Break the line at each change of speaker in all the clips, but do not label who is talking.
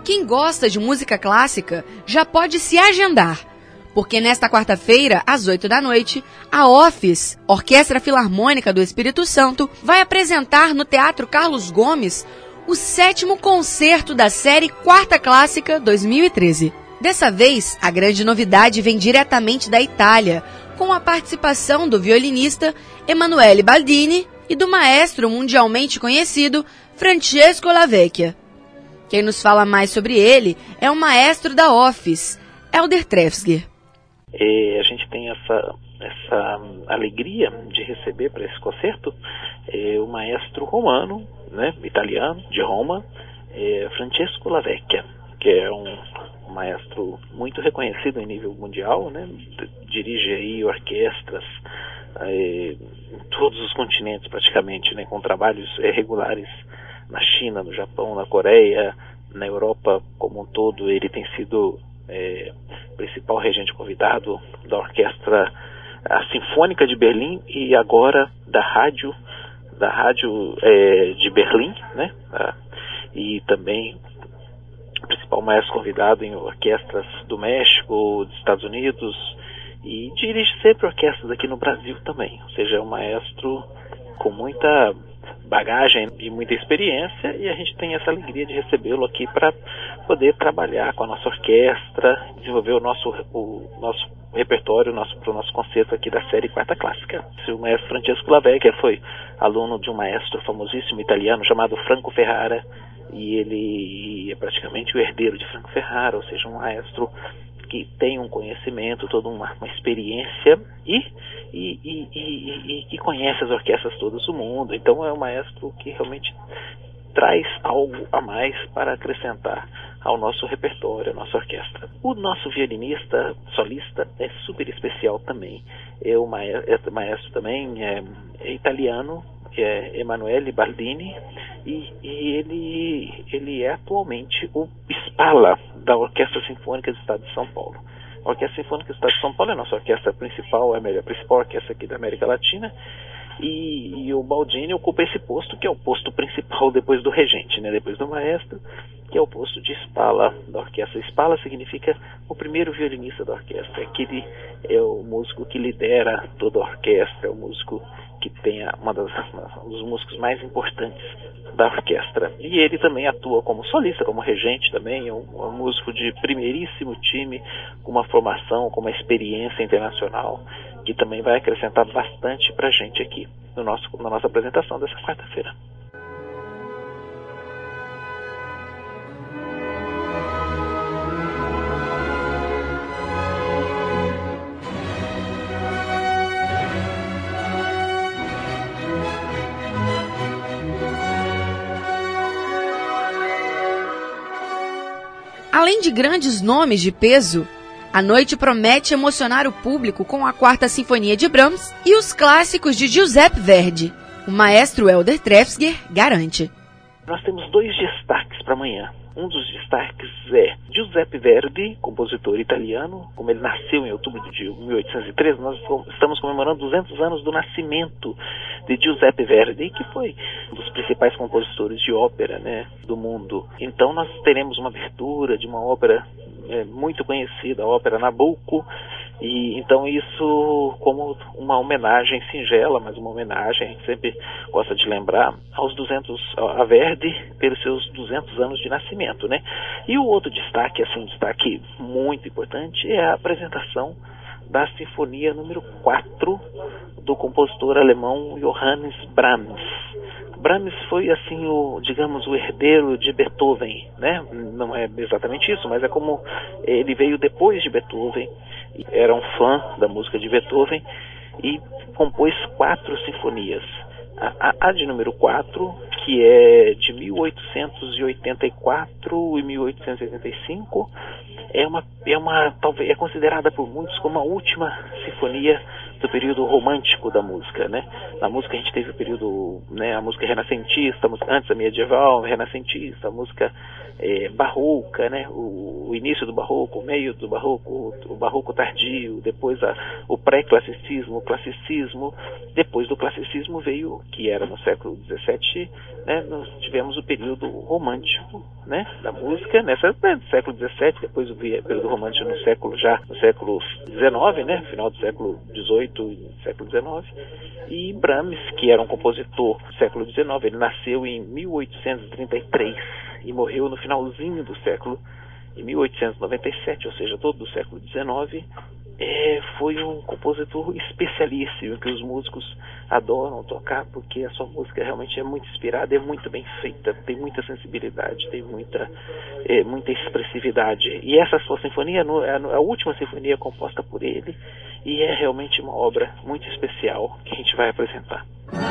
Quem gosta de música clássica já pode se agendar, porque nesta quarta-feira, às 8 da noite, a Office, Orquestra Filarmônica do Espírito Santo, vai apresentar no Teatro Carlos Gomes o 7º concerto da série Quarta Clássica 2013. Dessa vez, a grande novidade vem diretamente da Itália, com a participação do violinista Emanuele Baldini e do maestro mundialmente conhecido Francesco Lavecchia. Quem nos fala mais sobre ele é o maestro da Office, Elder Trefsger.
A gente tem essa alegria de receber para esse concerto o maestro romano, né, italiano, de Roma, Francesco Lavecchia, que é um maestro muito reconhecido em nível mundial, né, dirige aí orquestras em todos os continentes praticamente, né, com trabalhos regulares na China, no Japão, na Coreia, na Europa como um todo. Ele tem sido principal regente convidado da Orquestra Sinfônica de Berlim e agora da rádio de Berlim, né? E também principal maestro convidado em orquestras do México, dos Estados Unidos, e dirige sempre orquestras aqui no Brasil também. Ou seja, é um maestro com muita bagagem e muita experiência, e a gente tem essa alegria de recebê-lo aqui para poder trabalhar com a nossa orquestra, desenvolver o nosso repertório para o nosso concerto aqui da série Quarta Clássica. O maestro Francesco Lavecchia foi aluno de um maestro famosíssimo italiano chamado Franco Ferrara, e ele é praticamente o herdeiro de Franco Ferrara, ou seja, um maestro que tem um conhecimento, toda uma experiência e que conhece as orquestras todas do mundo. Então é um maestro que realmente traz algo a mais para acrescentar ao nosso repertório, à nossa orquestra. O nosso violinista solista é super especial também. O maestro também é italiano, é Emanuele Baldini, e ele é atualmente o Spalla da Orquestra Sinfônica do Estado de São Paulo. A Orquestra Sinfônica do Estado de São Paulo é a nossa orquestra principal, é a principal orquestra aqui da América Latina, e o Baldini ocupa esse posto, que é o posto principal depois do regente, né, depois do maestro, que é o posto de Spalla da orquestra. Spalla significa o primeiro violinista da orquestra, que ele é o músico que lidera toda a orquestra, é o músico que tem um dos músicos mais importantes da orquestra. E ele também atua como solista, como regente também, é um músico de primeiríssimo time, com uma formação, com uma experiência internacional, que também vai acrescentar bastante pra gente aqui na nossa apresentação dessa quarta-feira.
Além de grandes nomes de peso, a noite promete emocionar o público com a Quarta Sinfonia de Brahms e os clássicos de Giuseppe Verdi. O maestro Elder Trefsger garante.
Nós temos 2 destaques para amanhã. Um dos destaques é Giuseppe Verdi, compositor italiano. Como ele nasceu em outubro de 1813, nós estamos comemorando 200 anos do nascimento de Giuseppe Verdi, que foi um dos principais compositores de ópera, né, do mundo. Então nós teremos uma abertura de uma ópera muito conhecida, a ópera Nabucco, e então isso como uma homenagem singela, mas uma homenagem, a gente sempre gosta de lembrar, a Verdi pelos seus 200 anos de nascimento, né? E o outro destaque, assim, um destaque muito importante, é a apresentação da Sinfonia número 4 do compositor alemão Johannes Brahms. Brahms foi, assim, o herdeiro de Beethoven, né? Não é exatamente isso, mas é como ele veio depois de Beethoven, era um fã da música de Beethoven e compôs 4 sinfonias. A de número 4, que é de 1884 e 1885, é considerada por muitos como a última sinfonia do período romântico da música, né? Na música a gente teve o período, né, a música renascentista, antes a medieval, renascentista, a música barroca, né? O início do barroco, o meio do barroco, o barroco tardio, depois o pré-classicismo, o classicismo. Depois do classicismo veio, que era no século XVII, né? Nós tivemos o período romântico, né, da música, no século XVII, depois o período romântico no século XIX, né, final do século XVIII e século XIX, e Brahms, que era um compositor do século XIX, ele nasceu em 1833 e morreu no finalzinho do século, em 1897, ou seja, todo o século XIX. Foi um compositor especialíssimo, que os músicos adoram tocar, porque a sua música realmente é muito inspirada, é muito bem feita, tem muita sensibilidade, tem muita expressividade. E essa sua sinfonia é a última sinfonia composta por ele, e é realmente uma obra muito especial que a gente vai apresentar.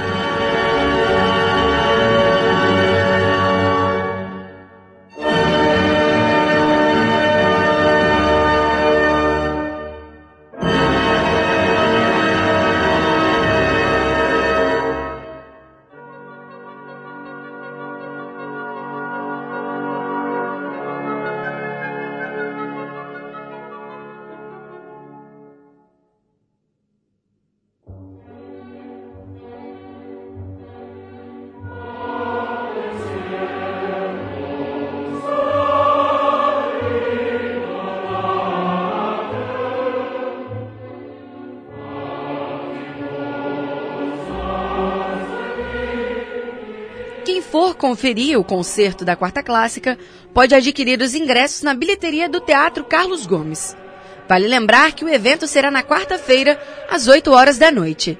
Quem for conferir o concerto da Quarta Clássica pode adquirir os ingressos na bilheteria do Teatro Carlos Gomes. Vale lembrar que o evento será na quarta-feira, às 8 horas da noite.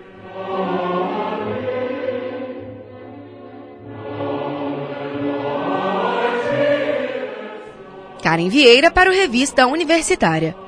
Karen Vieira para o Revista Universitária.